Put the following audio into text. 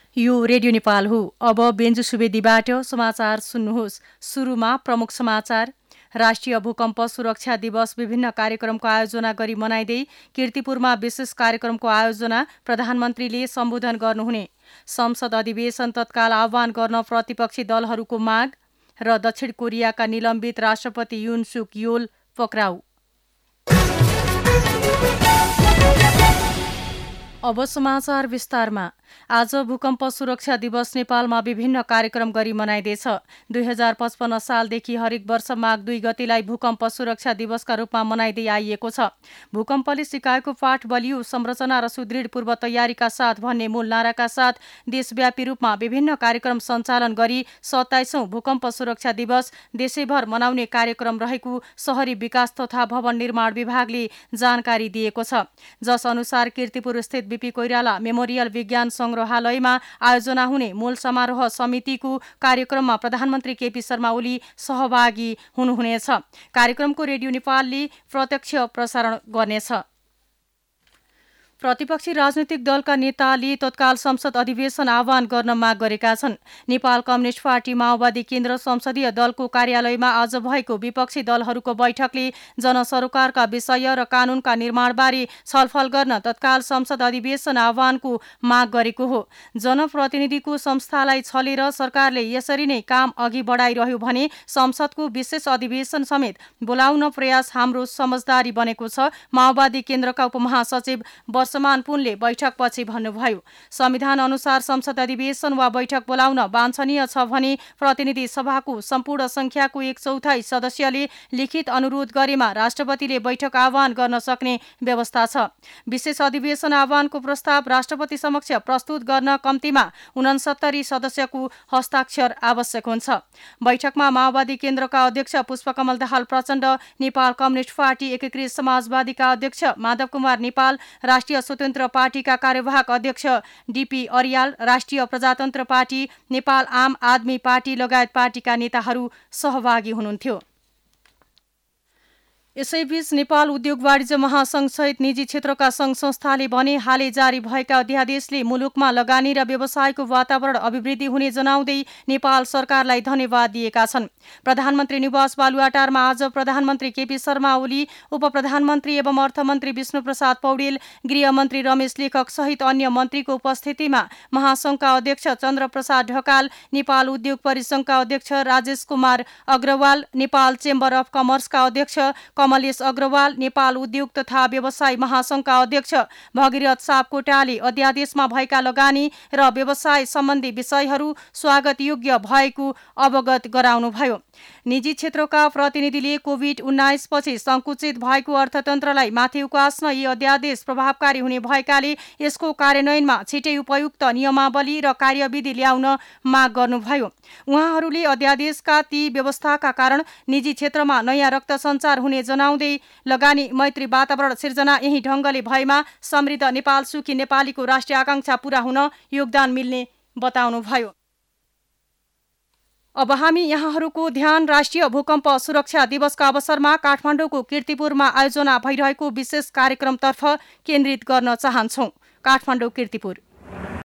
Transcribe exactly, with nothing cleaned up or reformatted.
यो रेडियो नेपाल हो। अब बेन्जु सुवेदीबाट समाचार सुन्नुहोस्। सुरुमा प्रमुख समाचार। राष्ट्रिय भूकम्प सुरक्षा दिवस विभिन्न कार्यक्रमको आयोजना गरी मनाइँदै कीर्तिपुरमा विशेष कार्यक्रमको आयोजना, प्रधानमन्त्रीले सम्बोधन गर्नुहुने। संसद अधिवेशन तत्काल आह्वान गर्न प्रतिपक्षी दलहरूको माग र दक्षिण कोरियाका निलम्बित राष्ट्रपति युन सुक योल पक्राउ। अब समाचार विस्तारमा। आज भूकम्प सुरक्षा दिवस नेपालमा विभिन्न कार्यक्रम गरी मनाइँदैछ। दुई हजार पचपन्न सालदेखि हरेक वर्ष माघ दुई गतिलाई भूकम्प सुरक्षा दिवसका रूपमा मनाइँदै आइएको छ। भूकम्पले सिकाएको पाठ बलियो संरचना र सुदृढ पूर्व तयारीका साथ भन्ने मूल नाराका साथ देशव्यापी रूपमा विभिन्न कार्यक्रम सञ्चालन गरी सत्ताइसौं भूकम्प सुरक्षा दिवस देशैभर मनाउने कार्यक्रम रहेको शहरी विकास तथा भवन निर्माण विभागले जानकारी दिएको छ। जस अनुसार कीर्तिपुर स्थित बीपी कोइराला मेमोरियल विज्ञान संग्रहालयमा आयोजना हुने मूल समारोह समितिको कार्यक्रममा प्रधानमन्त्री केपी शर्मा ओली सहभागी हुनुहुनेछ। कार्यक्रमको रेडियो नेपालले प्रत्यक्ष प्रसारण गर्नेछ। प्रतिपक्षी राजनैतिक दलका नेताले तत्काल संसद अधिवेशन आह्वान गर्न माग गरेका छन्। नेपाल कम्युनिस्ट पार्टी माओवादी केन्द्र संसदीय दलको कार्यालयमा आज भएको विपक्षी दलहरूको बैठकले जनसरोकारका विषय र कानूनका निर्माणबारे छलफल गर्न तत्काल संसद अधिवेशन आह्वानको माग गरेको हो। जनप्रतिनिधिको संस्थालाई छलेर सरकारले यसरी नै काम अघि बढाइरह्यो भने संसदको विशेष अधिवेशन समेत बोलाउन प्रयास हाम्रो समझदारी बनेको छ, माओवादी केन्द्रका उपमहासचिव वर्षमान पुनले बैठकपछि भन्नुभयो। संविधान अनुसार संसद अधिवेशन वा बैठक बोलाउन वाञ्छनीय छ भने प्रतिनिधि सभाको सम्पूर्ण संख्याको एक चौथाई सदस्यले लिखित अनुरोध गरेमा राष्ट्रपतिले बैठक आह्वान गर्न सक्ने व्यवस्था छ। विशेष अधिवेशन आह्वानको प्रस्ताव राष्ट्रपति समक्ष प्रस्तुत गर्न कम्तीमा उनसत्तरी सदस्यको हस्ताक्षर आवश्यक हुन्छ। बैठकमा माओवादी केन्द्रका अध्यक्ष पुष्पकमल दाहाल प्रचण्ड, नेपाल कम्युनिस्ट पार्टी एकीकृत समाजवादीका अध्यक्ष माधव कुमार नेपाल, राष्ट्रिय स्वतन्त्र पार्टीका कार्यवाहक अध्यक्ष DP Aryal, Rashtriya Prajatantra party, Nepal Aam Aadmi party लगायत पार्टीका नेताहरू सहभागी हुनुहुन्थ्यो। यसैबीच नेपाल उद्योग वाणिज्य महासंघ सहित निजी क्षेत्रका संघ संस्थाले भने हालै जारी भएका अध्यादेशले मुलुकमा लगानी र व्यवसायको वातावरण अभिवृद्धि हुने जनाउँदै नेपाल सरकारलाई धन्यवाद दिएका छन्। प्रधानमन्त्री निवास बालुवाटारमा आज प्रधानमन्त्री केपी शर्मा ओली, उप प्रधानमन्त्री एवं अर्थमन्त्री विष्णु प्रसाद पौडेल, गृहमन्त्री रमेश लेखक सहित अन्य मन्त्रीको उपस्थितिमा महासंघका अध्यक्ष चन्द्र प्रसाद ढकाल, नेपाल उद्योग परिसंघका अध्यक्ष राजेश कुमार अग्रवाल, नेपाल चेम्बर अफ कमर्सका अध्यक्ष कमलेश अग्रवाल, नेपाल उद्योग तथा व्यवसाय महासंघका अध्यक्ष भगीरथ सापकोटाले अध्यादेशमा भएका लगानी र व्यवसाय सम्बन्धी विषयहरू स्वागत योग्य भएको अवगत गराउनुभयो। निजी क्षेत्रका प्रतिनिधिले कोभिड उन्नाइस पछि संकुचित भएको अर्थतन्त्रलाई माथि उकास्न यी अध्यादेश प्रभावकारी हुने भएकाले यसको कार्यान्वयनमा छिटै उपयुक्त नियमावली र कार्यविधि ल्याउन माग गर्नुभयो। उहाँहरूले अध्यादेशका ती व्यवस्थाका कारण निजी क्षेत्रमा नयाँ रक्त सञ्चार हुने जनाउँदै लगानी मैत्री वातावरण सिर्जना यही ढङ्गले भएमा समृद्ध नेपाल सुखी नेपालीको राष्ट्रिय आकांक्षा पूरा हुन योगदान मिल्ने बताउनुभयो। अब हामी यहाँहरूको ध्यान राष्ट्रिय भूकम्प सुरक्षा दिवसका अवसरमा काठमाडौँको कीर्तिपुरमा आयोजना भइरहेको विशेष कार्यक्रमतर्फ केन्द्रित गर्न चाहन्छौँ। काठमाडौँ कीर्तिपुर।